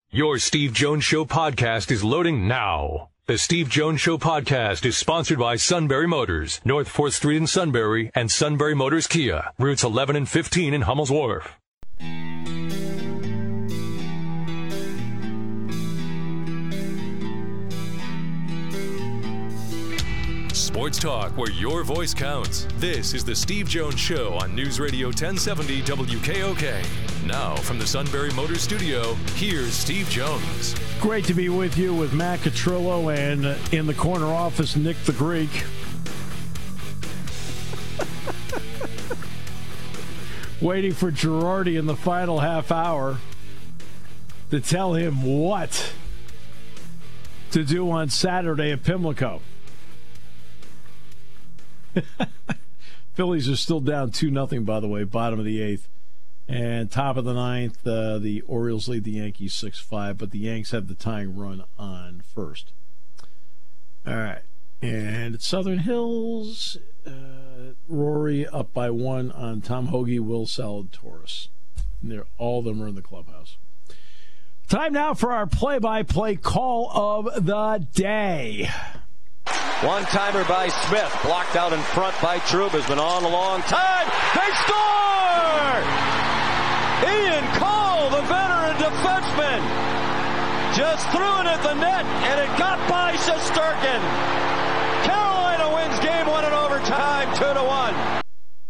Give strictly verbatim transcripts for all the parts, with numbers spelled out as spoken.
Your Steve Jones Show podcast is loading now. The Steve Jones Show podcast is sponsored by Sunbury Motors, North fourth Street in Sunbury, and Sunbury Motors Kia, routes eleven and fifteen in Hummel's Wharf. Sports talk where your voice counts. This is the Steve Jones Show on News Radio ten seventy W K O K. Now from the Sunbury Motors studio, here's Steve Jones. Great to be with you with Matt Catrillo and uh, in the corner office, Nick the Greek. Waiting for Girardi in the final half hour to tell him what to do on Saturday at Pimlico. Phillies are still down two nothing, by the way, bottom of the eighth. And top of the ninth, uh, the Orioles lead the Yankees six five, but the Yanks have the tying run on first. All right. And at Southern Hills, uh, Rory up by one on Tom Hoagie, Will Salad-Torres. And they're, all of them are in the clubhouse. Time now for our play-by-play call of the day. One-timer by Smith, blocked out in front by Trub, has been on a long time. They score! Ian Cole, the veteran defenseman, just threw it at the net, and it got by Shesterkin. Carolina wins game one in overtime, two to one.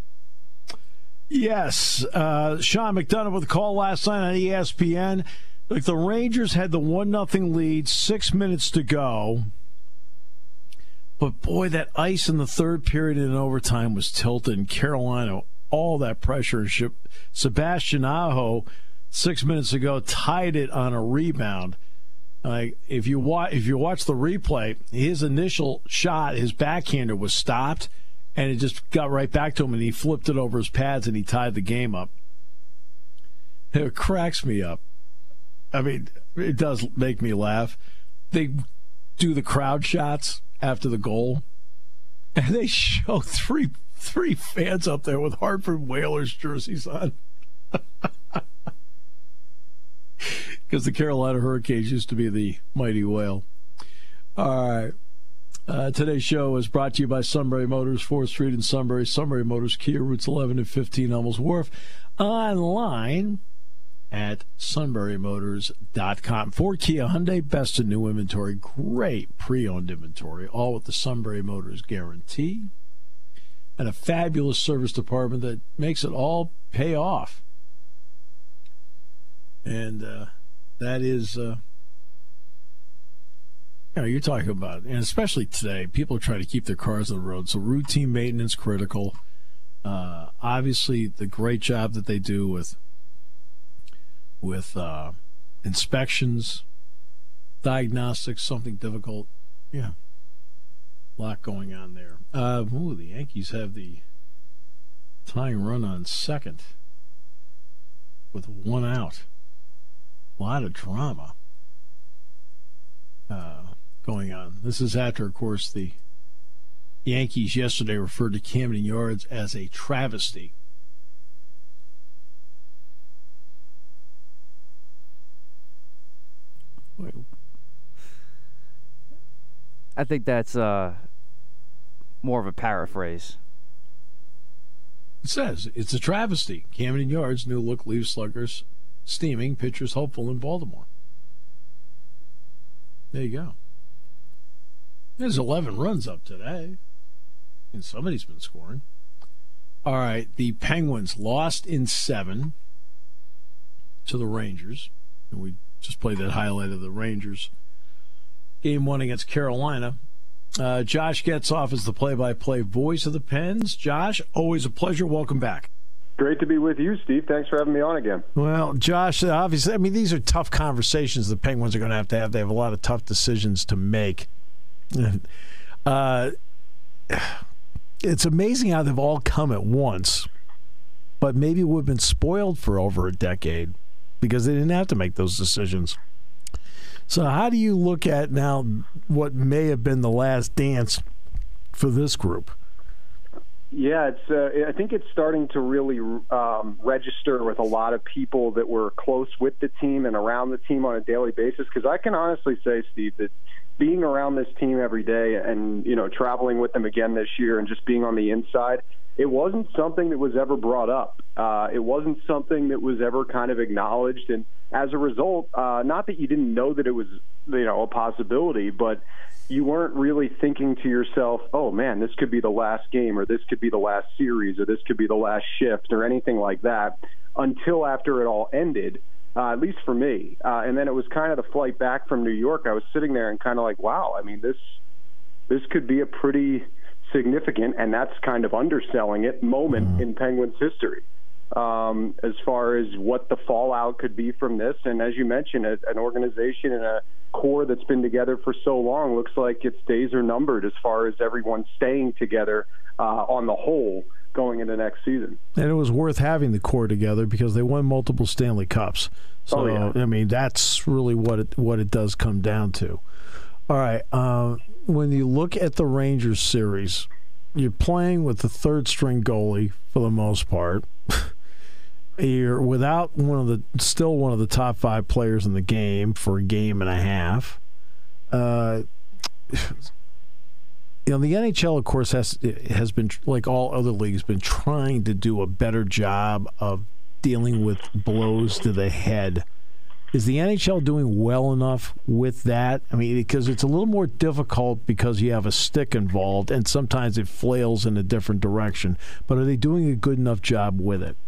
Yes, uh, Sean McDonough with a call last night on E S P N. Look, the Rangers had the one nothing lead, six minutes to go. But, boy, that ice in the third period in overtime was tilted, and Carolina, all that pressure. Sebastian Aho, six minutes ago, tied it on a rebound. Like if you watch, if you watch the replay, his initial shot, his backhander was stopped, and it just got right back to him, and he flipped it over his pads, and he tied the game up. It cracks me up. I mean, it does make me laugh. They do the crowd shots after the goal, and they show three three fans up there with Hartford Whalers jerseys on. Because the Carolina Hurricanes used to be the mighty whale. All right. Uh, today's show is brought to you by Sunbury Motors, fourth Street in Sunbury, Sunbury Motors Kia, routes eleven and fifteen, Hummel's Wharf. Online at sunbury motors dot com. Ford, Kia, Hyundai, best in new inventory. Great pre-owned inventory, all with the Sunbury Motors guarantee. And a fabulous service department that makes it all pay off. And uh, that is, uh, you know, you're talking about, and especially today, people are trying to keep their cars on the road. So routine maintenance critical. Uh, obviously, the great job that they do with with uh, inspections, diagnostics, something difficult. Yeah, a lot going on there. Uh, ooh, the Yankees have the tying run on second with one out. A lot of drama uh, going on. This is after, of course, the Yankees yesterday referred to Camden Yards as a travesty. I think that's uh, more of a paraphrase. It says it's a travesty. Camden Yards, new look leaves sluggers steaming, pitchers hopeful in Baltimore. There you go. There's eleven runs up today. And somebody's been scoring. All right, the Penguins lost in seven to the Rangers. And we just played that highlight of the Rangers game one against Carolina. Uh, Josh Getzoff is the play-by-play voice of the Pens. Josh, always a pleasure. Welcome back. Great to be with you, Steve. Thanks for having me on again. Well, Josh, obviously, I mean, these are tough conversations the Penguins are going to have to have. They have a lot of tough decisions to make. Uh, it's amazing how they've all come at once, but maybe we've been spoiled for over a decade because they didn't have to make those decisions. So how do you look at now what may have been the last dance for this group? Yeah, it's. Uh, I think it's starting to really um, register with a lot of people that were close with the team and around the team on a daily basis. Because I can honestly say, Steve, that being around this team every day and, you know, traveling with them again this year and just being on the inside, it wasn't something that was ever brought up. Uh, it wasn't something that was ever kind of acknowledged. And as a result, uh, not that you didn't know that it was, you know, a possibility, but you weren't really thinking to yourself, oh, man, this could be the last game, or this could be the last series, or this could be the last shift, or anything like that, until after it all ended, uh, at least for me. Uh, and then it was kind of the flight back from New York. I was sitting there and kind of like, wow, I mean, this this could be a pretty significant, and that's kind of underselling it, moment mm-hmm. in Penguins history. Um, as far as what the fallout could be from this. And as you mentioned, a, an organization and a core that's been together for so long looks like its days are numbered as far as everyone staying together uh, on the whole going into next season. And it was worth having the core together because they won multiple Stanley Cups. So, oh, yeah. I mean, that's really what it, what it does come down to. All right, uh, when you look at the Rangers series, you're playing with the third-string goalie for the most part. You're without one of the still one of the top five players in the game for a game and a half. Uh, you know, the N H L, of course, has has been, like all other leagues, been trying to do a better job of dealing with blows to the head. Is the N H L doing well enough with that? I mean, because it's a little more difficult because you have a stick involved, and sometimes it flails in a different direction. But are they doing a good enough job with it?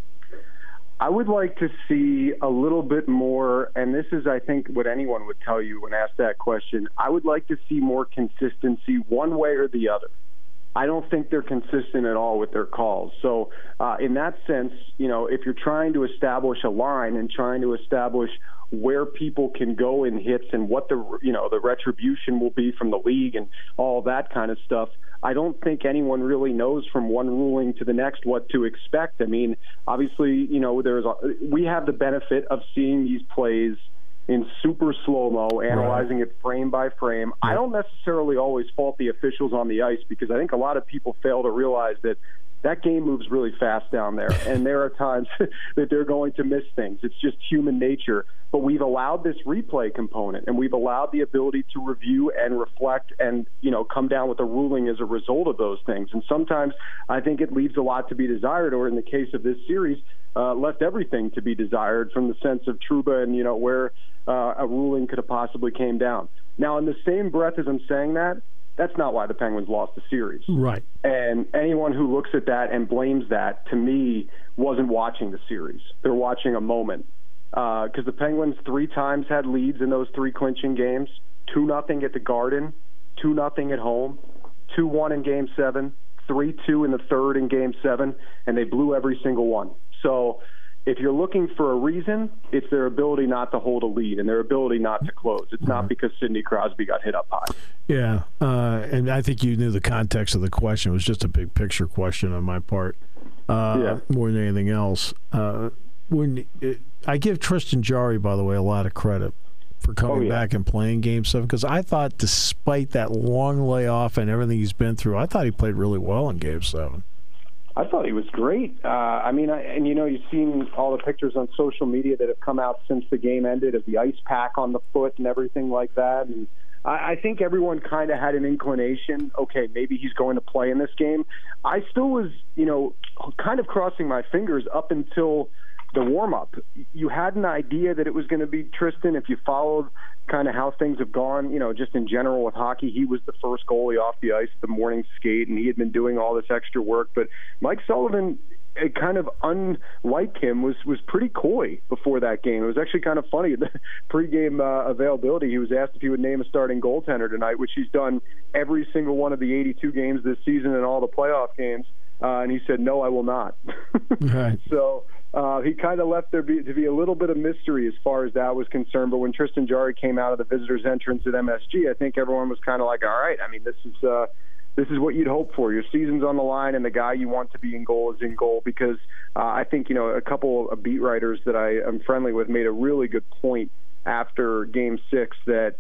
I would like to see a little bit more, and this is, I think, what anyone would tell you when asked that question. I would like to see more consistency one way or the other. I don't think they're consistent at all with their calls. So uh, in that sense, you know, if you're trying to establish a line and trying to establish where people can go in hits and what the, you know, the retribution will be from the league and all that kind of stuff, I don't think anyone really knows from one ruling to the next what to expect. I mean, obviously, you know, there's a, we have the benefit of seeing these plays in super slow-mo, analyzing right. it frame by frame. Yeah. I don't necessarily always fault the officials on the ice because I think a lot of people fail to realize that that game moves really fast down there, and there are times that they're going to miss things. It's just human nature. But we've allowed this replay component, and we've allowed the ability to review and reflect and, you know, come down with a ruling as a result of those things. And sometimes I think it leaves a lot to be desired, or in the case of this series, uh, left everything to be desired from the sense of Trouba and, you know, where uh, a ruling could have possibly came down. Now, in the same breath as I'm saying that, that's not why the Penguins lost the series. Right. And anyone who looks at that and blames that, to me, wasn't watching the series. They're watching a moment. Because uh, the Penguins three times had leads in those three clinching games, two nothing at the Garden, two nothing at home, two one in Game seven, three two in the third in Game seven, and they blew every single one. So if you're looking for a reason, it's their ability not to hold a lead and their ability not to close. It's not because Sidney Crosby got hit up high. Yeah, uh, and I think you knew the context of the question. It was just a big picture question on my part, uh, yeah. more than anything else. Uh, when it, I give Tristan Jarry, by the way, a lot of credit for coming oh, yeah. back and playing Game seven, because I thought despite that long layoff and everything he's been through, I thought he played really well in Game seven. I thought he was great. Uh, I mean, I, and you know, you've seen all the pictures on social media that have come out since the game ended of the ice pack on the foot and everything like that. And I, I think everyone kind of had an inclination, okay, maybe he's going to play in this game. I still was, you know, kind of crossing my fingers up until the warm-up. You had an idea that it was going to be Tristan. If you followed kind of how things have gone, you know, just in general with hockey, he was the first goalie off the ice at the morning skate, and he had been doing all this extra work. But Mike Sullivan, it kind of unlike him, was was pretty coy before that game. It was actually kind of funny. The pregame uh, availability, he was asked if he would name a starting goaltender tonight, which he's done every single one of the eighty-two games this season and all the playoff games. Uh, and he said, no, I will not. Right. So uh, he kind of left there be, to be a little bit of mystery as far as that was concerned. But when Tristan Jarry came out of the visitors' entrance at M S G, I think everyone was kind of like, all right, I mean, this is uh, this is what you'd hope for. Your season's on the line, and the guy you want to be in goal is in goal. Because uh, I think, you know, a couple of beat writers that I am friendly with made a really good point after Game six that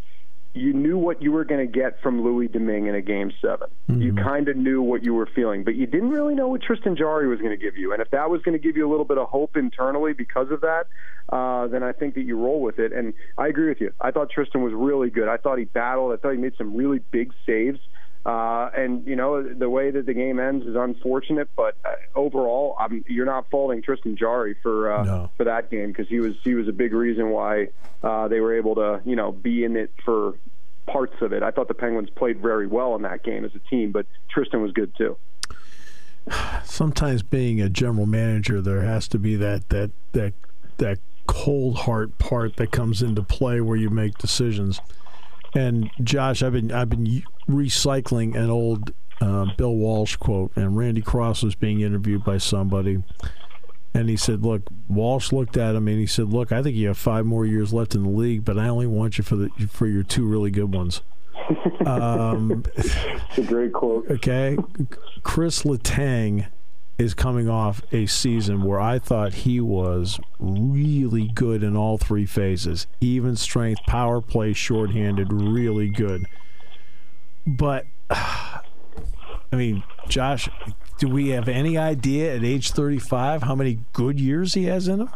you knew what you were going to get from Louis Domingue in a Game seven. Mm-hmm. You kind of knew what you were feeling, but you didn't really know what Tristan Jarry was going to give you. And if that was going to give you a little bit of hope internally because of that, uh, then I think that you roll with it. And I agree with you. I thought Tristan was really good. I thought he battled. I thought he made some really big saves. Uh, and, you know, the way that the game ends is unfortunate, but uh, overall, I'm, you're not faulting Tristan Jarry for uh, no. for that game, because he was he was a big reason why uh, they were able to, you know, be in it for parts of it. I thought the Penguins played very well in that game as a team, but Tristan was good too. Sometimes being a general manager, there has to be that that that that cold heart part that comes into play where you make decisions. And Josh, I've been I've been recycling an old uh, Bill Walsh quote, and Randy Cross was being interviewed by somebody, and he said, "Look," Walsh looked at him and he said, "Look, I think you have five more years left in the league, but I only want you for the for your two really good ones." um, it's a great quote. Okay, Chris Letang is coming off a season where I thought he was really good in all three phases. Even strength, power play, shorthanded, really good. But, I mean, Josh, do we have any idea at age thirty-five how many good years he has in him?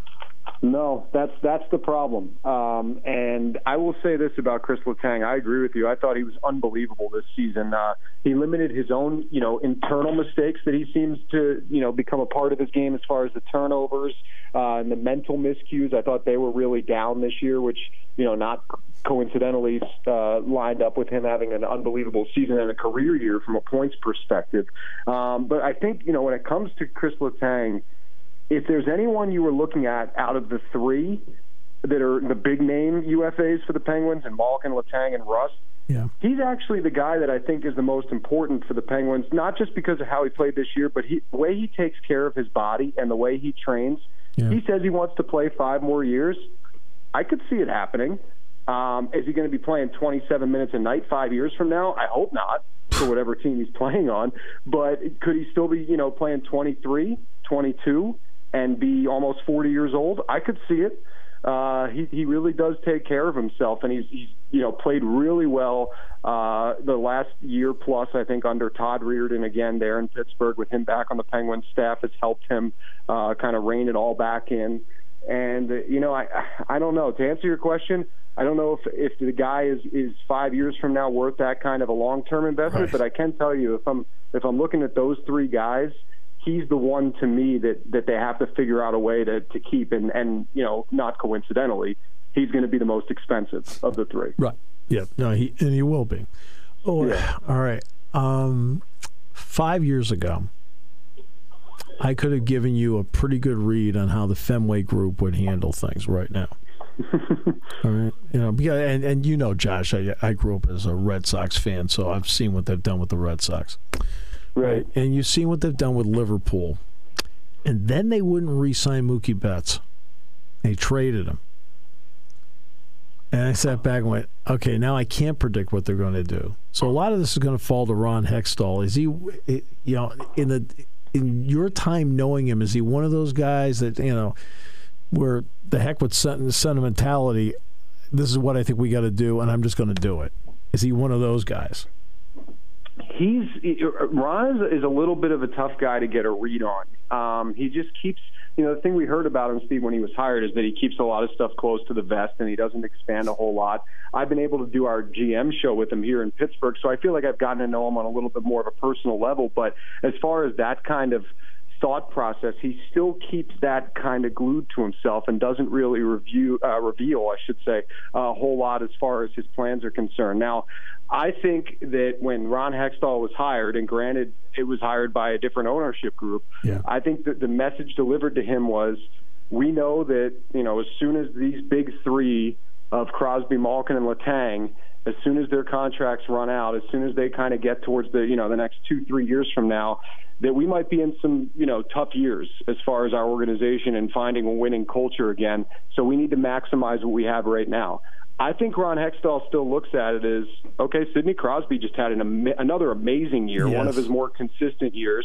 No, that's that's the problem. Um, and I will say this about Chris Letang. I agree with you. I thought he was unbelievable this season. Uh, he limited his own, you know, internal mistakes that he seems to, you know, become a part of his game as far as the turnovers uh, and the mental miscues. I thought they were really down this year, which, you know, not coincidentally uh, lined up with him having an unbelievable season and a career year from a points perspective. Um, but I think, you know, when it comes to Chris Letang, if there's anyone you were looking at out of the three that are the big name U F As for the Penguins, and Malkin, Letang, and Rust, yeah. he's actually the guy that I think is the most important for the Penguins, not just because of how he played this year, but he, the way he takes care of his body and the way he trains. Yeah. He says he wants to play five more years. I could see it happening. Um, is he going to be playing twenty-seven minutes a night five years from now? I hope not, for whatever team he's playing on. But could he still be, you know, playing twenty-three, twenty-two? And be almost forty years old? I could see it. Uh, he he really does take care of himself, and he's he's you know played really well uh, the last year plus. I think under Todd Reirden again there in Pittsburgh, with him back on the Penguins staff, has helped him uh, kind of rein it all back in. And uh, you know I I don't know, to answer your question, I don't know if if the guy is is five years from now worth that kind of a long term investment. Right. But I can tell you, if I'm if I'm looking at those three guys, he's the one to me that, that they have to figure out a way to, to keep. And, and, you know, not coincidentally, he's going to be the most expensive of the three. Right. Yeah. No, he and he will be. Oh, yeah. All right. Um, five years ago, I could have given you a pretty good read on how the Fenway Group would handle things right now. All right. You know, because, and, and you know, Josh, I, I grew up as a Red Sox fan, so I've seen what they've done with the Red Sox. Right. And you've seen what they've done with Liverpool. And then they wouldn't re-sign Mookie Betts. They traded him. And I sat back and went, okay, now I can't predict what they're going to do. So a lot of this is going to fall to Ron Hextall. Is he, you know, in the in your time knowing him, is he one of those guys that, you know, where the heck with sentimentality, this is what I think we got to do, and I'm just going to do it? Is he one of those guys? He's Ron is a little bit of a tough guy to get a read on. Um, he just keeps, you know, the thing we heard about him, Steve, when he was hired, is that he keeps a lot of stuff close to the vest and he doesn't expand a whole lot. I've been able to do our G M show with him here in Pittsburgh, so I feel like I've gotten to know him on a little bit more of a personal level. But as far as that kind of thought process, he still keeps that kind of glued to himself and doesn't really review, uh, reveal, I should say, a whole lot as far as his plans are concerned. Now, I think that when Ron Hextall was hired, and granted it was hired by a different ownership group, yeah. I think that the message delivered to him was, we know that, you know, as soon as these big three of Crosby, Malkin, and Letang, as soon as their contracts run out, as soon as they kind of get towards the, you know, the next two, three years from now, that we might be in some, you know, tough years as far as our organization and finding a winning culture again. So we need to maximize what we have right now. I think Ron Hextall still looks at it as, okay, Sidney Crosby just had an am- another amazing year, yes. one of his more consistent years.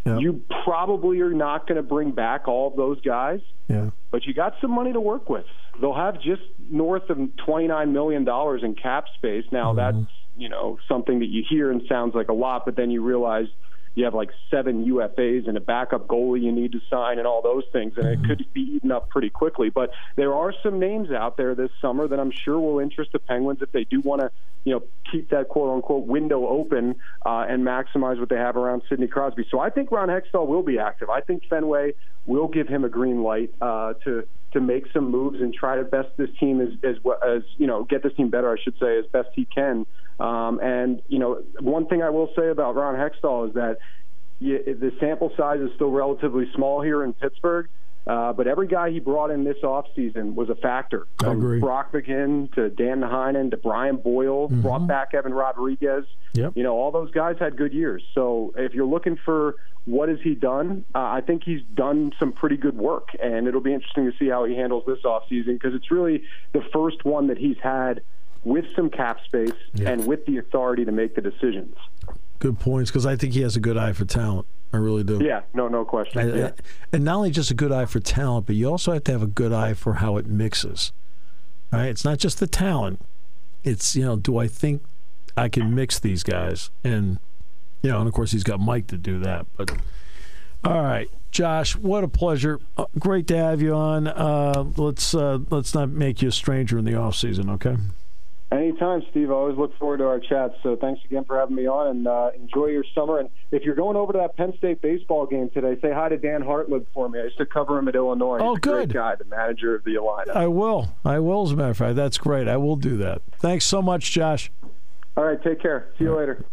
Yep. You probably are not going to bring back all of those guys, yeah. but you got some money to work with. They'll have just north of twenty-nine million dollars in cap space. Now, mm-hmm. that's, you know, something that you hear and sounds like a lot, but then you realize you have like seven U F As and a backup goalie you need to sign and all those things, and it could be eaten up pretty quickly. But there are some names out there this summer that I'm sure will interest the Penguins if they do want to, you know, keep that quote-unquote window open uh, and maximize what they have around Sidney Crosby. So I think Ron Hextall will be active. I think Fenway will give him a green light uh, to to make some moves and try to best this team as, as, as, you know, get this team better, I should say, as best he can. Um, and, you know, one thing I will say about Ron Hextall is that you, the sample size is still relatively small here in Pittsburgh, uh, but every guy he brought in this offseason was a factor. I From agree. Brock McGinn to Dan Heinen to Brian Boyle, mm-hmm. brought back Evan Rodriguez. Yep. You know, all those guys had good years. So if you're looking for what has he done, uh, I think he's done some pretty good work, and it'll be interesting to see how he handles this offseason because it's really the first one that he's had with some cap space yeah. and with the authority to make the decisions. Good points, because I think he has a good eye for talent. I really do. Yeah, no, no question. And, yeah. and not only just a good eye for talent, but you also have to have a good eye for how it mixes. Right? It's not just the talent. It's, you know, do I think I can mix these guys? And, you know, and of course he's got Mike to do that. But all right, Josh, what a pleasure. Uh, great to have you on. Uh, let's uh, let's not make you a stranger in the off season, okay? Anytime, Steve. I always look forward to our chats. So thanks again for having me on, and uh, enjoy your summer. And if you're going over to that Penn State baseball game today, say hi to Dan Hartlib for me. I used to cover him at Illinois. Oh, He's a good. Great guy, the manager of the Illini. I will. I will, as a matter of fact. That's great. I will do that. Thanks so much, Josh. All right, take care. See you later.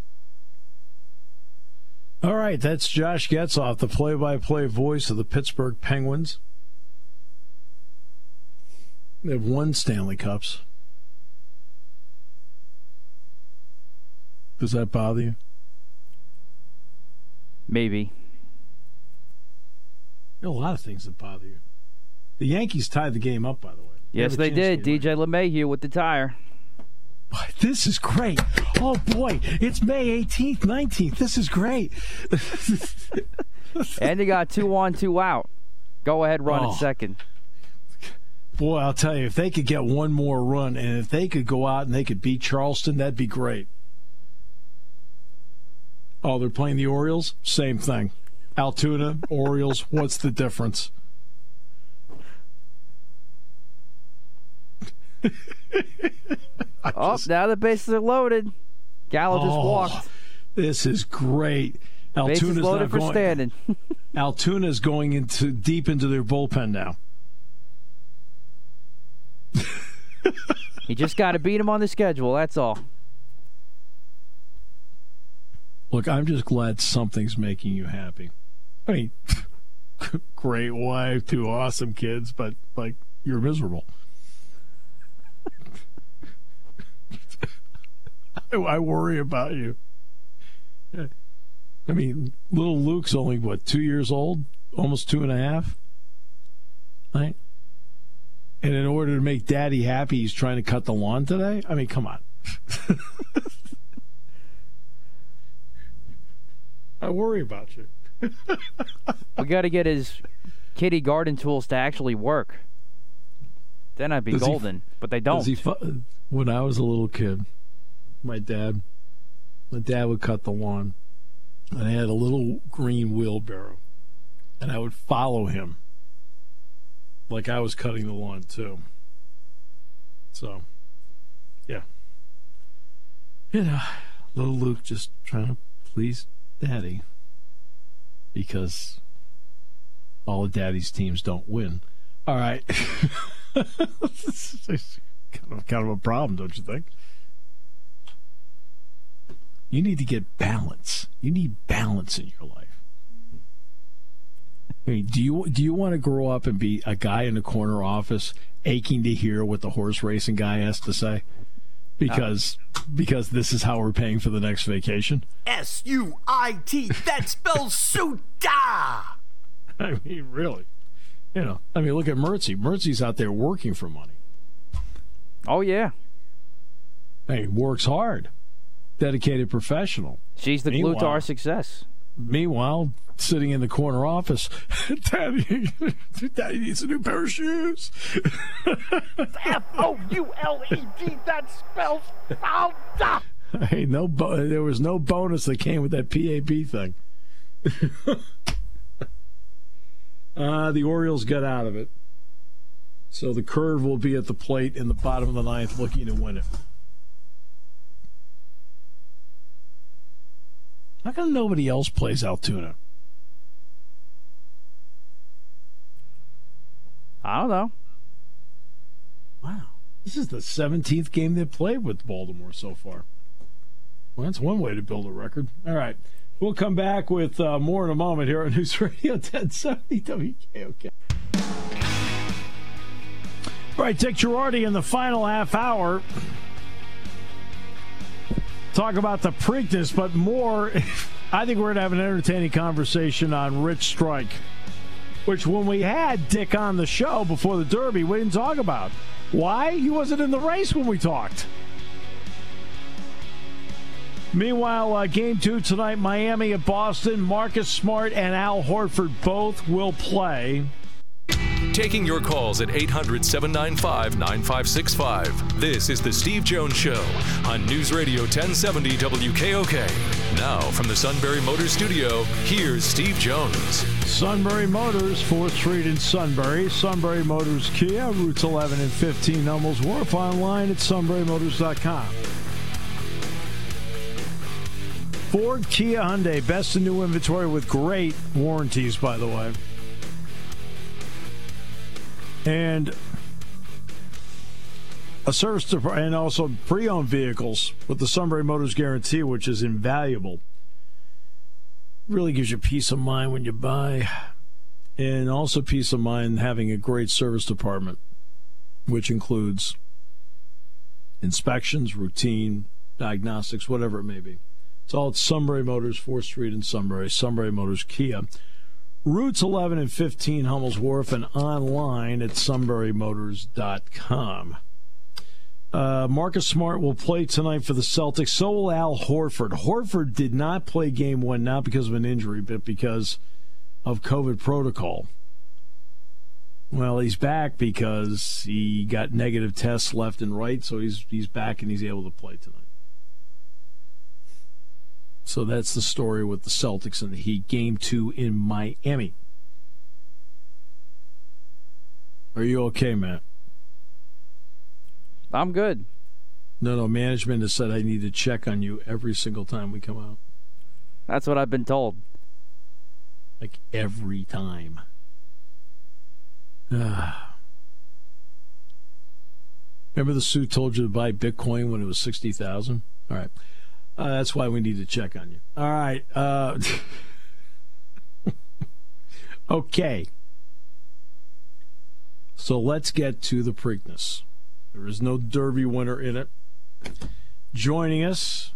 All right, that's Josh Getzoff, the play-by-play voice of the Pittsburgh Penguins. They have won Stanley Cups. Does that bother you? Maybe. There are a lot of things that bother you. The Yankees tied the game up, by the way. Yes, they did. D J LeMahieu with the tire. This is great. Oh, boy. It's May eighteenth, nineteenth. This is great. And they got two on, two out. Go ahead, run oh. at second. Boy, I'll tell you, if they could get one more run and if they could go out and they could beat Charleston, that'd be great. Oh, they're playing the Orioles? Same thing. Altoona, Orioles, what's the difference? Oh, just, now the bases are loaded. Gallo just oh, walked. This is great. Bases Altoona's loaded for going, standing. Altoona's going into deep into their bullpen now. You just got to beat him on the schedule, that's all. Look, I'm just glad something's making you happy. I mean, great wife, two awesome kids, but, like, you're miserable. I, I worry about you. I mean, little Luke's only, what, two years old? Almost two and a half? Right? And in order to make Daddy happy, he's trying to cut the lawn today? I mean, come on. I worry about you. We got to get his kitty garden tools to actually work. Then I'd be does golden, he, but they don't. He, when I was a little kid, my dad, my dad would cut the lawn, and I had a little green wheelbarrow, and I would follow him like I was cutting the lawn too. So, yeah. You know, little Luke just trying to please Daddy because all of Daddy's teams don't win. All right. This is kind of, kind of a problem, don't you think? You need to get balance. You need balance in your life. I mean, do you do you want to grow up and be a guy in the corner office aching to hear what the horse racing guy has to say? Because because this is how we're paying for the next vacation? S U I T. That spells Suita. I mean, really. You know, I mean, look at Mertzi. Mertzi's out there working for money. Oh, yeah. Hey, works hard. Dedicated professional. She's the glue to our success. Meanwhile, sitting in the corner office. Daddy, Daddy needs a new pair of shoes. F O U L E D, that spells Falda. Hey, no, bo- there was no bonus that came with that P A B thing. uh, the Orioles got out of it. So the Curve will be at the plate in the bottom of the ninth looking to win it. How come nobody else plays Altoona? I don't know. Wow. This is the seventeenth game they've played with Baltimore so far. Well, that's one way to build a record. All right. We'll come back with uh, more in a moment here on News Radio ten seventy W K O K. All right, Dick Girardi in the final half hour. Talk about the Preakness, but more, I think we're going to have an entertaining conversation on Rich Strike, which when we had Dick on the show before the Derby, we didn't talk about. Why? He wasn't in the race when we talked. Meanwhile, uh, game two tonight, Miami at Boston. Marcus Smart and Al Horford both will play. Taking your calls at eight hundred, seven nine five, nine five six five. This is The Steve Jones Show on News Radio ten seventy W K O K. Now, from the Sunbury Motors Studio, here's Steve Jones. Sunbury Motors, fourth Street in Sunbury. Sunbury Motors Kia, routes eleven and fifteen, Hummels Wharf. Online at sunbury motors dot com. Ford, Kia, Hyundai, best in new inventory with great warranties, by the way. And a service to, and also pre-owned vehicles with the Sunbury Motors Guarantee, which is invaluable. Really gives you peace of mind when you buy, and also peace of mind having a great service department, which includes inspections, routine, diagnostics, whatever it may be. It's all at Sunbury Motors, fourth Street in Sunbury, Sunbury Motors Kia. Routes eleven and fifteen, Hummels Wharf, and online at sunbury motors dot com. Uh, Marcus Smart will play tonight for the Celtics. So will Al Horford. Horford did not play game one, not because of an injury, but because of COVID protocol. Well, he's back because he got negative tests left and right, so he's he's back and he's able to play tonight. So that's the story with the Celtics and the Heat. Game two in Miami. Are you okay, Matt? I'm good. No, no, management has said I need to check on you every single time we come out. That's what I've been told. Like every time. Ah. Remember the suit told you to buy Bitcoin when it was sixty thousand dollars? All right. Uh, that's why we need to check on you. All right. Uh, okay. So let's get to the Preakness. There is no Derby winner in it. Joining us,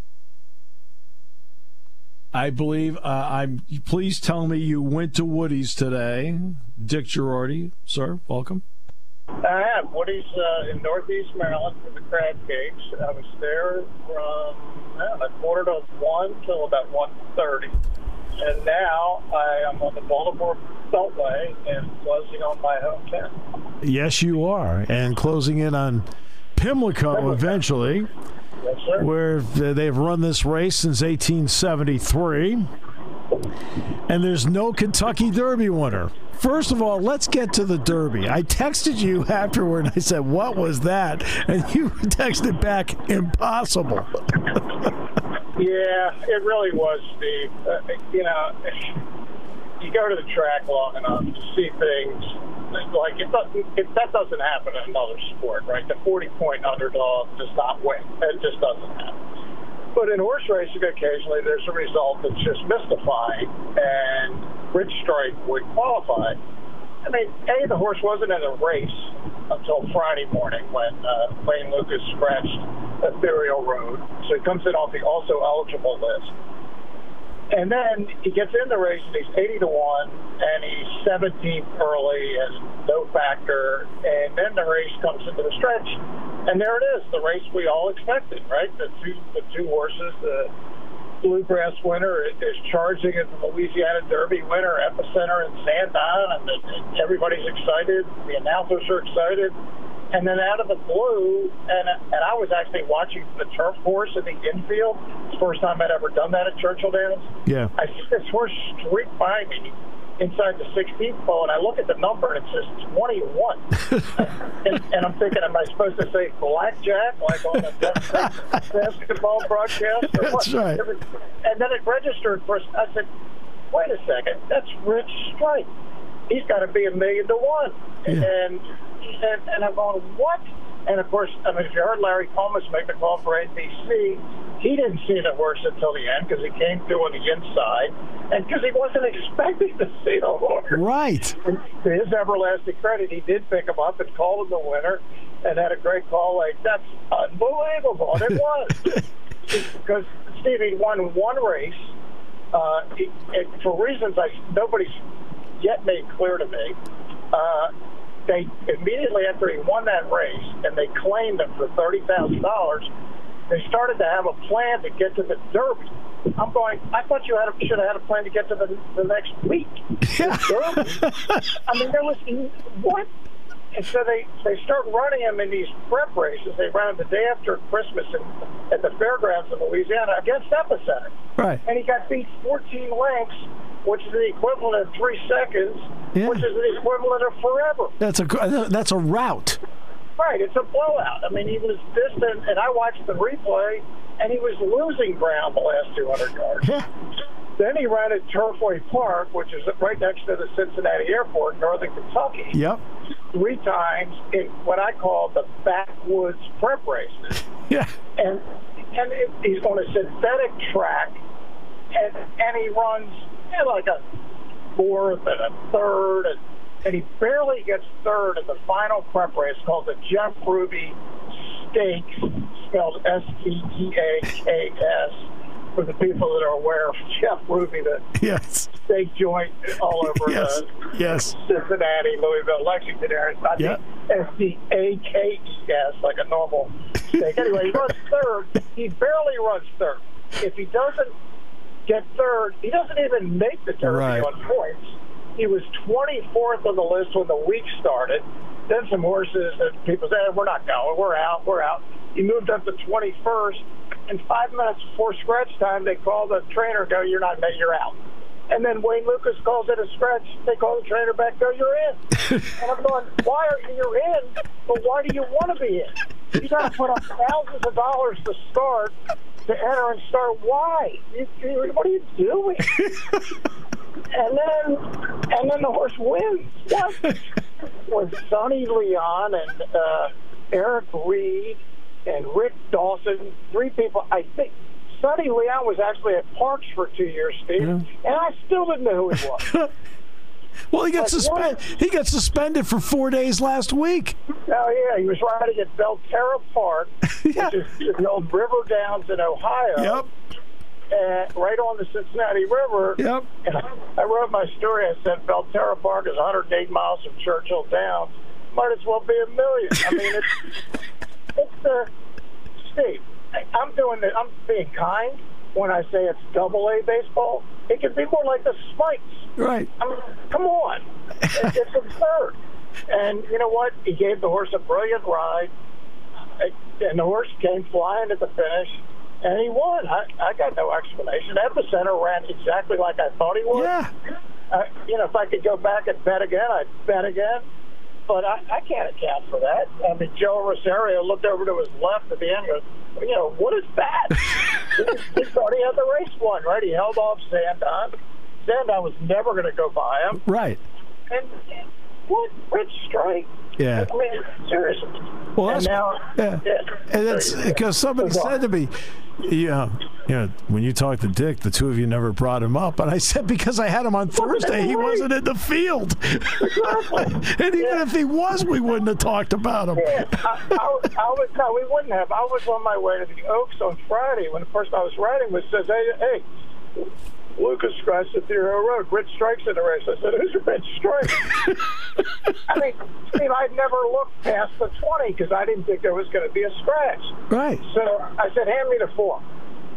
I believe, uh, I'm. Please tell me you went to Woody's today. Dick Girardi, sir, welcome. I am. Woody's uh, in Northeast Maryland for the crab cakes. I was there from I know, quarter to one till about one thirty. And now I am on the Baltimore Beltway and closing on my hometown. Yes, you are. And closing in on Pimlico, Pimlico. eventually. Yes, sir. Where they've run this race since eighteen seventy-three. And there's no Kentucky Derby winner. First of all, let's get to the Derby. I texted you afterward and I said, what was that? And you texted back, impossible. Yeah, it really was, Steve. Uh, you know, you go to the track long enough to see things like it doesn't. It, that doesn't happen in another sport, right? The forty-point underdog does not win. It just doesn't happen. But in horse racing, occasionally there's a result that's just mystifying, and Rich Strike would qualify. I mean, A, the horse wasn't in a race until Friday morning when uh, Lane Lucas scratched Ethereal Road, so he comes in off the also eligible list. And then he gets in the race, and he's eighty to one, and he's seventeenth early and no factor. And then the race comes into the stretch, and there it is, the race we all expected, right? The two, the two horses, the bluegrass winner is charging as the Louisiana Derby winner, epicenter in Sandown, and, and everybody's excited. The announcers are excited. And then out of the blue, and and I was actually watching the turf course in the infield. It's the first time I'd ever done that at Churchill Downs. Yeah. I see this horse streak by me inside the sixteenth pole, and I look at the number, and it says twenty-one. and, and I'm thinking, am I supposed to say blackjack, like on a basketball broadcast? Or That's what? right. And then it registered for, I said, wait a second, that's Rich Strike. He's got to be a million to one. Yeah. And, and and I'm going, what? And, of course, I mean, if you heard Larry Comas make the call for A B C, he didn't see the horse until the end because he came through on the inside and because he wasn't expecting to see the horse. Right. And to his everlasting credit, he did pick him up and called him the winner and had a great call. Like, that's unbelievable. And it was. Because Stevie won one race uh, it, it, for reasons I nobody's yet made clear to me. Uh, they immediately after he won that race and they claimed him for thirty thousand dollars, they started to have a plan to get to the Derby. I'm going, I thought you had a, should have had a plan to get to the, the next week. Yeah. The Derby. I mean, there was, what? And so they, they start running him in these prep races. They ran him the day after Christmas in, at the fairgrounds in Louisiana against Epicenter. Right. And he got beat fourteen lengths, which is the equivalent of three seconds, Yeah. which is the equivalent of forever. That's a that's a rout. Right, it's a blowout. I mean, he was distant, and I watched the replay, and he was losing ground the last two hundred yards. Yeah. Then he ran at Turfway Park, which is right next to the Cincinnati Airport, northern Kentucky, Yep. three times in what I call the backwoods prep races. Yeah. And and it, he's on a synthetic track, and and he runs you know, like a fourth and a third, and, and he barely gets third in the final prep race called the Jeff Ruby Stakes, spelled S T E A K S, for the people that are aware of Jeff Ruby, the Yes. steak joint all over Yes. the Yes. Cincinnati, Louisville, Lexington area. It's not Yeah. the S T A K E S like a normal steak. Anyway, he runs third. He barely runs third. If he doesn't get third, he doesn't even make the Derby Right. on points. He was twenty-fourth on the list when the week started. Then some horses that people said, we're not going, we're out, we're out. He moved up to twenty-first, and five minutes before scratch time, they call the trainer, go, you're not, you're out. And then Wayne Lucas calls it a scratch. They call the trainer back, go, you're in. And I'm going, why are you you're in, but why do you want to be in? You got to put up thousands of dollars to start, to enter and start. Why? You, you, what are you doing? and then, and then the horse wins. What? With Sonny Leon and uh, Eric Reed and Rick Dawson, three people. I think Sonny Leon was actually at Parks for two years, Steve, Yeah. and I still didn't know who he was. Well, he got Like, suspended. what? He got suspended for four days last week. Oh, yeah, he was riding at Belterra Park, Yeah. which is the old River Downs in Ohio. Yep. And right on the Cincinnati River. Yep. And I, I wrote my story. I said Belterra Park is one hundred eight miles from Churchill Downs. Might as well be a million. I mean, it's it's uh, Steve. I, I'm doing it. I'm being kind when I say it's double A baseball. It could be more like the Spikes. Right. I mean, come on. It, it's absurd. And you know what? He gave the horse a brilliant ride, and the horse came flying at the finish, and he won. I, I got no explanation. Epicenter ran exactly like I thought he would. Yeah. Uh, you know, if I could go back and bet again, I'd bet again. But I, I can't account for that. I mean, Joe Rosario looked over to his left at the end and goes, you know, what is that? he, he thought he had the race won, right? He held off Sandown. Sandown was never going to go by him. Right. And what? Rich Strike? Yeah. I mean, seriously. Well, and that's now, yeah. yeah. And that's because somebody Goes on. said to me, yeah, you know, when you talked to Dick, the two of you never brought him up. And I said, because I had him on Thursday, he wasn't in the field. Exactly. And even Yeah. if he was, we wouldn't have talked about him. Yeah, I, I, I was no, we wouldn't have. I was on my way to the Oaks on Friday when the person I was riding with says, "Hey, hey, Lucas scratched at the Hero Road. Rich Strike's in the race." I said, "Who's Rich Strike?" I mean, Steve, I'd never looked past the twenty because I didn't think there was going to be a scratch. Right. So I said, "Hand me the form."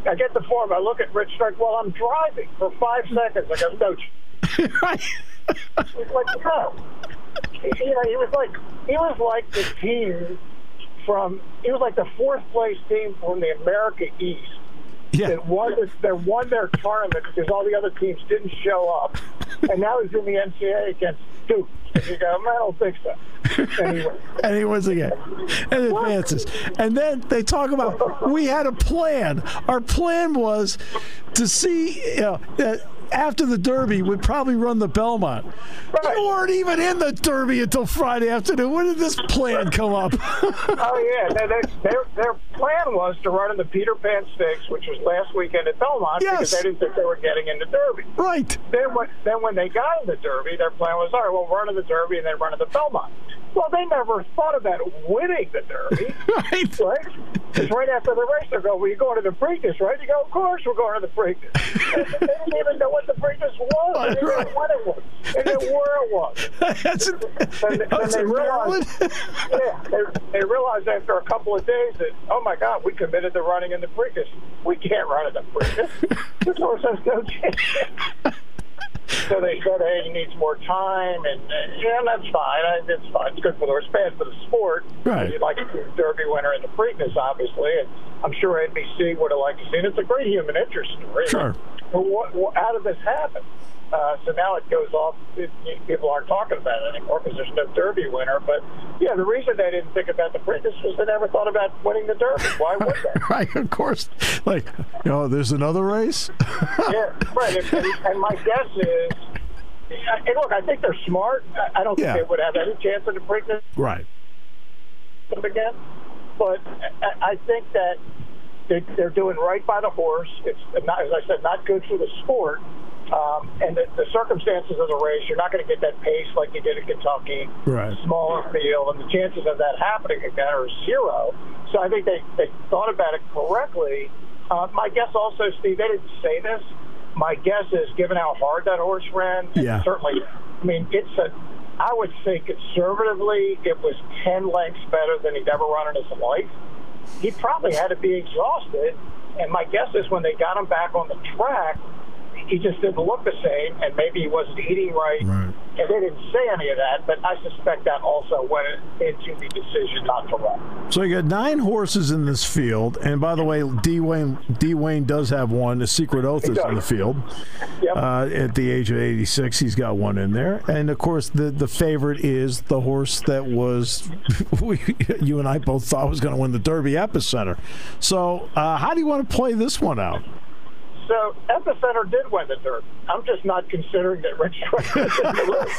I get the form. I look at Rich Strike. Well, I'm driving for five seconds. I go, no. Right. He's like, no. You know, he was like, he was like the team from. He was like the fourth place team from the America East. Yeah. That won, that won their tournament because all the other teams didn't show up, and now he's in the N C double A against Duke. And you go, I don't think so. Anyway. And he wins again. And advances. And then they talk about, we had a plan. Our plan was to see, you know, uh, after the Derby, we'd probably run the Belmont. Right. You weren't even in the Derby until Friday afternoon. When did this plan come up? Oh, yeah. Their, their, their plan was to run in the Peter Pan Stakes, which was last weekend at Belmont, Yes. because they didn't think they were getting into Derby. Right. Then when, then when they got in the Derby, their plan was, all right, well, run in the Derby and then run in the Belmont. Well, they never thought about winning the Derby. Right. Right? Because right after the race, they go, well, you're going to the Preakness, right? You go, of course we're going to the Preakness. And they didn't even know what the Preakness was. They didn't Right. know what it was. They didn't know where it was. That's, And, and that's they in Maryland? realized, yeah, they, they realized after a couple of days that, oh my God, we committed to running in the Preakness. We can't run in the Preakness. This horse has no chance. So they said, hey, he needs more time, and uh, yeah, that's fine. I, it's fine. It's good for the horse, bad for the sport. Right. You'd like to see a Derby winner in the Preakness, obviously, and I'm sure N B C would have liked to see it. It's a great human interest story. Sure. But what, what, how did this happen? Uh, so now it goes off. It, people aren't talking about it anymore because there's no Derby winner. But, yeah, the reason they didn't think about the Preakness was they never thought about winning the Derby. Why would they? Right, of course. Like, you know, there's another race? Yeah, right. And, and, and my guess is, and look, I think they're smart. I, I don't Yeah. think they would have any chance in the Preakness Right. again. But I, I think that they, they're doing right by the horse. It's not, as I said, not good for the sport. Um, and the, the circumstances of the race, you're not going to get that pace like you did at Kentucky. Right. Smaller field, and the chances of that happening again are zero. So I think they, they thought about it correctly. Uh, my guess also, Steve, they didn't say this. My guess is, given how hard that horse ran, Yeah. certainly, I mean, it's a, I would say conservatively, it was ten lengths better than he'd ever run in his life. He probably had to be exhausted, and my guess is when they got him back on the track, he just didn't look the same, and maybe he wasn't eating right. Right. And they didn't say any of that, but I suspect that also went into the decision not to run. So you got nine horses in this field, and by the way, D. Wayne D. Wayne does have one. The Secret Oath is in the field. Yep. Uh, at the age of eighty-six, he's got one in there, and of course, the the favorite is the horse that was we, you and I both thought was going to win the Derby, Epicenter. So, uh, how do you want to play this one out? So Epicenter did win the Derby. I'm just not considering that Rich Strike was in the race.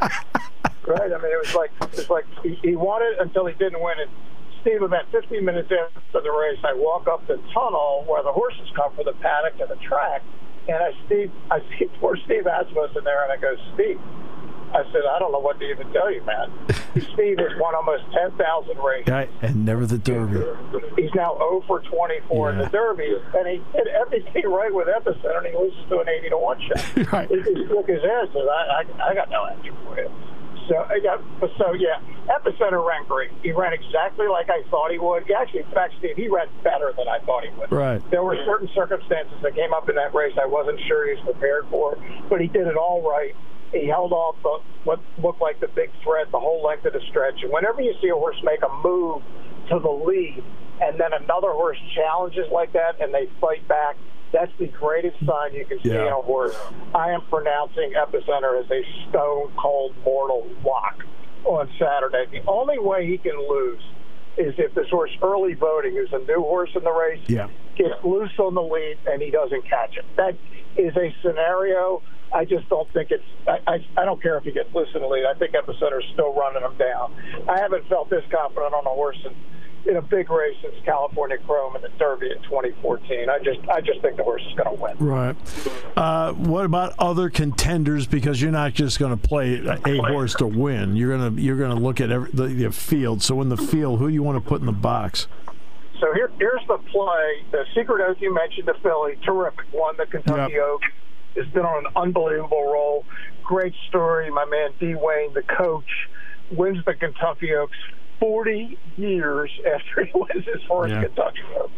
Right? I mean, it was like it's like he, he won it until he didn't win it. Steve, about fifteen minutes after the race, I walk up the tunnel where the horses come for the paddock to the track, and I Steve, I see poor Steve Asmus in there, and I go, Steve, I said, I don't know what to even tell you, man. Steve has won almost ten thousand races. Right, and never the Derby. He's now zero for twenty-four in Yeah. the Derby, and he did everything right with Epicenter, and he loses to an eighty to one shot. Right. He just shook his ass and said, I, I, I got no answer for you. So, yeah, so, yeah, Epicenter ran great. He ran exactly like I thought he would. He actually, in fact, Steve, he ran better than I thought he would. Right. There were certain circumstances that came up in that race I wasn't sure he was prepared for, but he did it all right. He held off the, what looked like the big threat the whole length of the stretch. And whenever you see a horse make a move to the lead and then another horse challenges like that and they fight back, that's the greatest sign you can see Yeah. in a horse. I am pronouncing Epicenter as a stone-cold mortal lock on Saturday. The only way he can lose is if this horse Early Voting, who's a new horse in the race, Yeah. gets loose on the lead and he doesn't catch it. That is a scenario. I just don't think it's I, I, I don't care if he gets loose in the lead. I think Epicenter's still running him down. I haven't felt this confident on a horse in, in a big race since California Chrome in the Derby in twenty fourteen. I just I just think the horse is going to win. Right. Uh, what about other contenders? Because you're not just going to play a horse to win. You're going to you're going to look at every, the, the field. So in the field, who do you want to put in the box? So here here's the play. The Secret Oath, you mentioned, the filly, terrific. Won the Kentucky Yep. Oaks. Has been on an unbelievable roll. Great story. My man D. Wayne, the coach, wins the Kentucky Oaks forty years after he wins his first Yeah. Kentucky Oaks.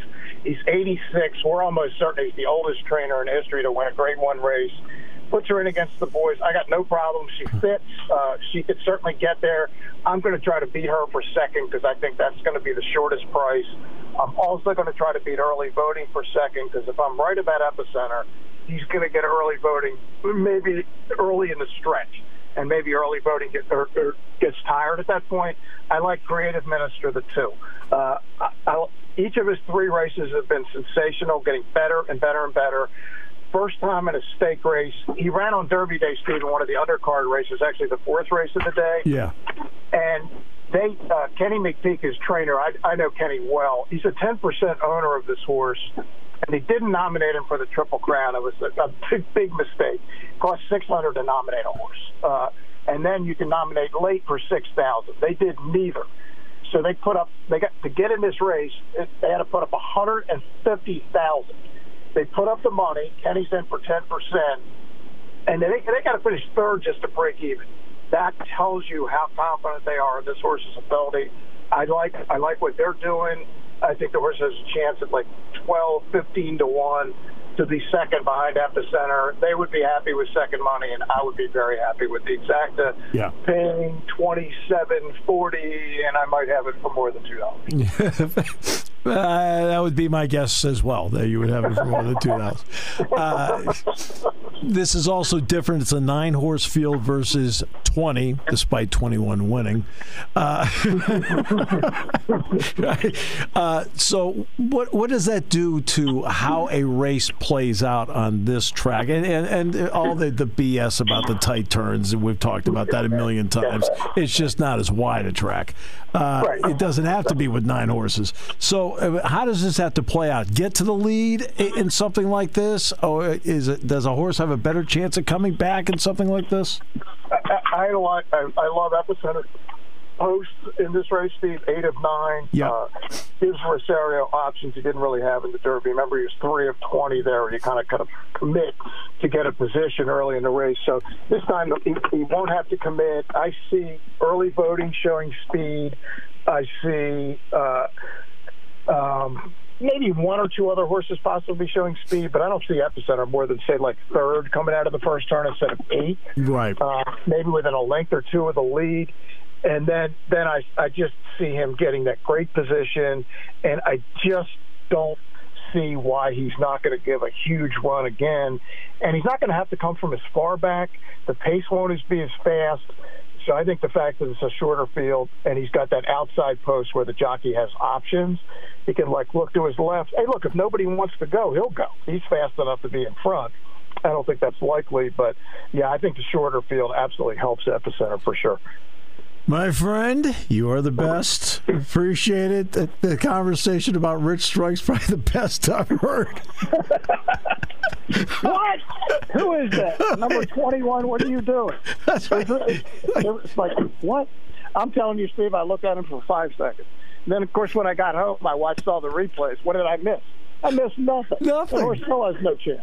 He's eighty-six. We're almost certain he's the oldest trainer in history to win a Grade One race. Puts her in against the boys. I got no problem. She fits. Uh, she could certainly get there. I'm going to try to beat her for second because I think that's going to be the shortest price. I'm also going to try to beat early voting for second because if I'm right about Epicenter, he's going to get early voting, maybe early in the stretch, and maybe early voting get, or, or gets tired at that point. I like Creative Minister, the two. Uh, I, I, each of his three races have been sensational, getting better and better and better. First time in a stake race. He ran on Derby Day, Steve, in one of the undercard races, actually the fourth race of the day. Yeah. And they, uh, Kenny McPeak, his trainer, I, I know Kenny well. He's a ten percent owner of this horse, and they didn't nominate him for the Triple Crown. It was a, a big, big mistake. It cost six hundred dollars to nominate a horse. Uh, and then you can nominate late for six thousand dollars. They did neither. So they put up, they got to get in this race, they had to put up one hundred fifty thousand dollars. They put up the money. Kenny's in for ten percent, and they they got to finish third just to break even. That tells you how confident they are in this horse's ability. I like I like what they're doing. I think the horse has a chance at like twelve, fifteen to one to be second behind Epicenter. They would be happy with second money, and I would be very happy with the Exacta. Yeah. Paying twenty-seven forty, and I might have it for more than two dollars. Uh, that would be my guess as well, that you would have it for more than two thousand dollars. Uh, this is also different. It's a nine-horse field versus twenty, despite twenty-one winning. Uh, right? uh, so what what does that do to how a race plays out on this track? And and, and all the, the B S about the tight turns, and we've talked about that a million times. It's just not as wide a track. Uh, Right. It doesn't have to be with nine horses. So uh, how does this have to play out? Get to the lead in something like this? Or is it, does a horse have a better chance of coming back in something like this? I, I like. I, I love Epicenter posts in this race, Steve. Eight of nine. Yeah. Uh, gives Rosario options he didn't really have in the Derby. Remember, he was three of twenty there, and he kind of kind of commit to get a position early in the race. So this time he, he won't have to commit. I see early voting showing speed. I see. Uh, um, Maybe one or two other horses possibly showing speed, but I don't see Epicenter more than, say, like third coming out of the first turn instead of eight. Right. Uh, maybe within a length or two of the lead. And then, then I, I just see him getting that great position, and I just don't see why he's not going to give a huge run again. And he's not going to have to come from as far back. The pace won't be as fast. So I think the fact that it's a shorter field and he's got that outside post where the jockey has options, he can, like, look to his left. Hey, look, if nobody wants to go, he'll go. He's fast enough to be in front. I don't think that's likely, but, yeah, I think the shorter field absolutely helps Epicenter for sure. My friend, you are the best. Appreciate it. The, the conversation about Rich Strike's probably the best I've heard. What? Who is that? Number twenty-one, what are you doing? That's right. It's, it's like, what? I'm telling you, Steve, I looked at him for five seconds. And then, of course, when I got home, I watched all the replays. What did I miss? I missed nothing. Nothing. The horse still has no chance.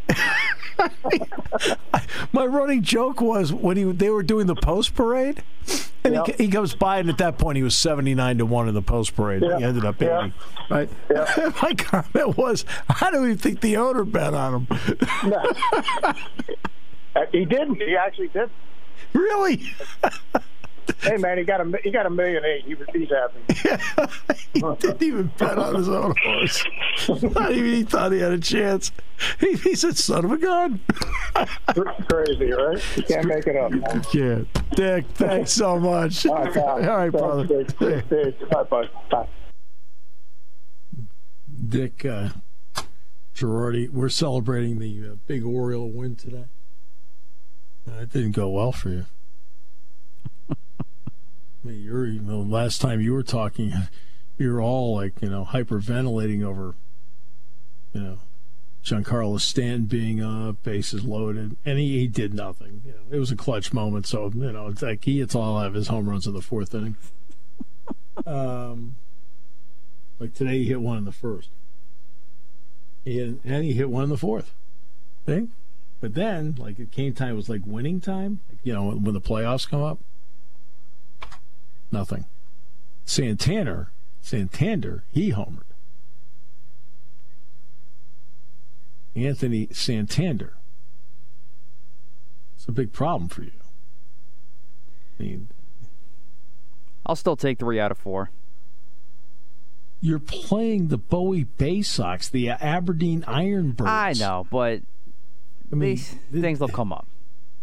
My running joke was when he they were doing the post parade, and Yep. he, he goes by, and at that point he was seventy-nine to one in the post parade. Yep. He ended up Yep. eighty. Right. Yep. My comment was, I don't even think the owner bet on him. No. He didn't. He actually did. Really? Hey, man, he got a he got a million eight. He was he's happy. He didn't even bet on his own horse. Not even he thought he had a chance. He, he said, "Son of a gun." Crazy, right? You can't make it up. Man. Yeah, Dick. Thanks so much. All right, pal. All right, brother. Thanks, Dave. Dave. Bye, bye. Bye. Dick uh, Girardi, we're celebrating the uh, big Oriole win today. Uh, it didn't go well for you. I mean, you're, you know, last time you were talking, you were all like, you know, hyperventilating over, you know, Giancarlo Stanton being up, bases loaded, and he, he did nothing. You know, it was a clutch moment, so, you know, it's like he hits all of his home runs in the fourth inning. Um, like today, he hit one in the first. He hit, and he hit one in the fourth. See? But then, like, it came time, it was like winning time, like, you know, when the playoffs come up. Nothing. Santander, Santander, he homered. Anthony Santander. It's a big problem for you. I mean, I'll still take three out of four. You're playing the Bowie Bay Sox, the Aberdeen Ironbirds. I know, but I mean, these th- things will come up.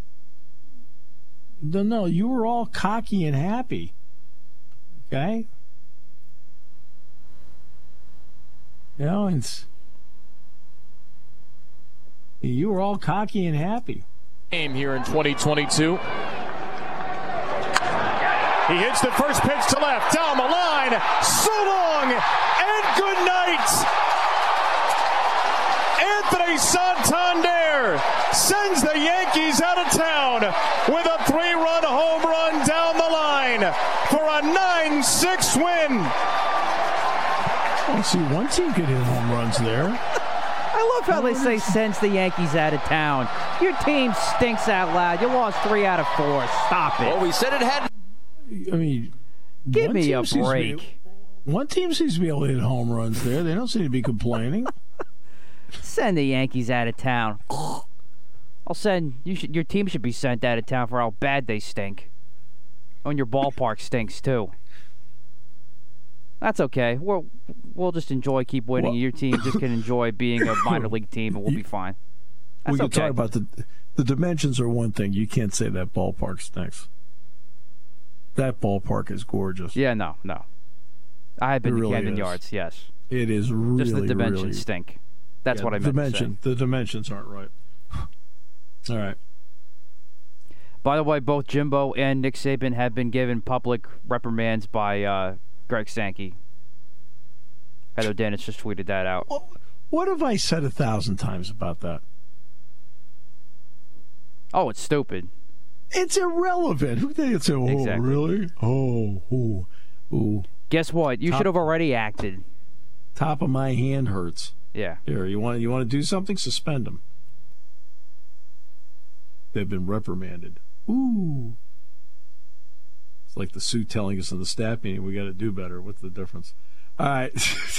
No, no, you were all cocky and happy. Okay? You know, and you were all cocky and happy. Game here in twenty twenty-two. He hits the first pitch to left, down the line. So long and good night. Anthony Santander sends the Yankees out of town with a three-run home run down the line for a nine six win. Well, see, one team could hit home runs there. I love how they say sends the Yankees out of town. Your team stinks out loud. You lost three out of four. Stop it. Well, we said it had. I mean, Give one me team a seems to be- break. one team seems to be able to hit home runs there. They don't seem to be complaining. Send the Yankees out of town. I'll send you. Should, your team should be sent out of town for how bad they stink. And your ballpark stinks too. That's okay. We'll we'll just enjoy keep winning. Well, your team just can enjoy being a minor league team, and we'll be fine. That's we can okay. talk about the the dimensions are one thing. You can't say that ballpark stinks. That ballpark is gorgeous. Yeah, no, no. I have been It to really Camden is. Yards. Yes, It is really, just the dimensions really, stink. That's yeah, what I the meant dimension, to say. The dimensions aren't right. All right. By the way, both Jimbo and Nick Saban have been given public reprimands by uh, Greg Sankey. Heather Dennis just tweeted that out. What, what have I said a thousand times about that? Oh, it's stupid. It's irrelevant. Who thinks it's oh Exactly. really? Oh, ooh, ooh. Guess what? You Top- should have already acted. Top of my hand hurts. Yeah. Here, you want you want to do something? Suspend them. They've been reprimanded. Ooh. It's like the Sioux telling us in the staff meeting, we got to do better. What's the difference? All right.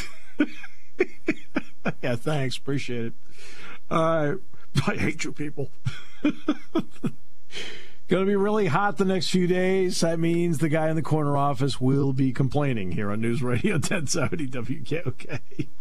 Yeah, thanks. Appreciate it. All right. I hate you people. Going to be really hot the next few days. That means the guy in the corner office will be complaining here on News Radio ten seventy W K O K.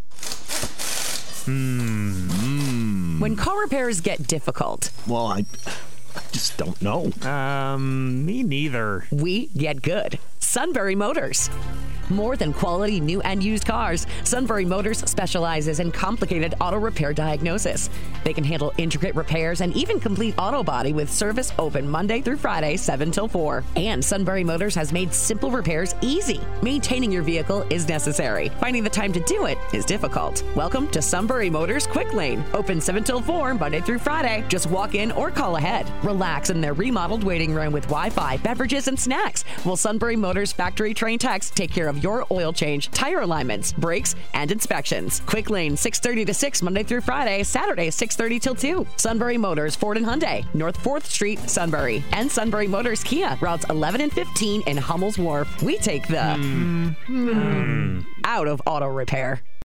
Hmm. When car repairs get difficult, Well, I, I just don't know. Um, me neither. we get good. Sunbury Motors. More than quality new and used cars, Sunbury Motors specializes in complicated auto repair diagnosis. They can handle intricate repairs and even complete auto body with service open Monday through Friday, seven till four. And Sunbury Motors has made simple repairs easy. Maintaining your vehicle is necessary. Finding the time to do it is difficult. Welcome to Sunbury Motors Quick Lane. Open seven till four, Monday through Friday. Just walk in or call ahead. Relax in their remodeled waiting room with Wi-Fi, beverages, and snacks. While Sunbury Motors factory trained techs take care of your oil change, tire alignments, brakes, and inspections. Quick Lane, six thirty to six, Monday through Friday, Saturday, six thirty till two. Sunbury Motors, Ford and Hyundai, North fourth Street, Sunbury. And Sunbury Motors Kia, routes eleven and fifteen in Hummel's Wharf. We take the Mm. out of auto repair.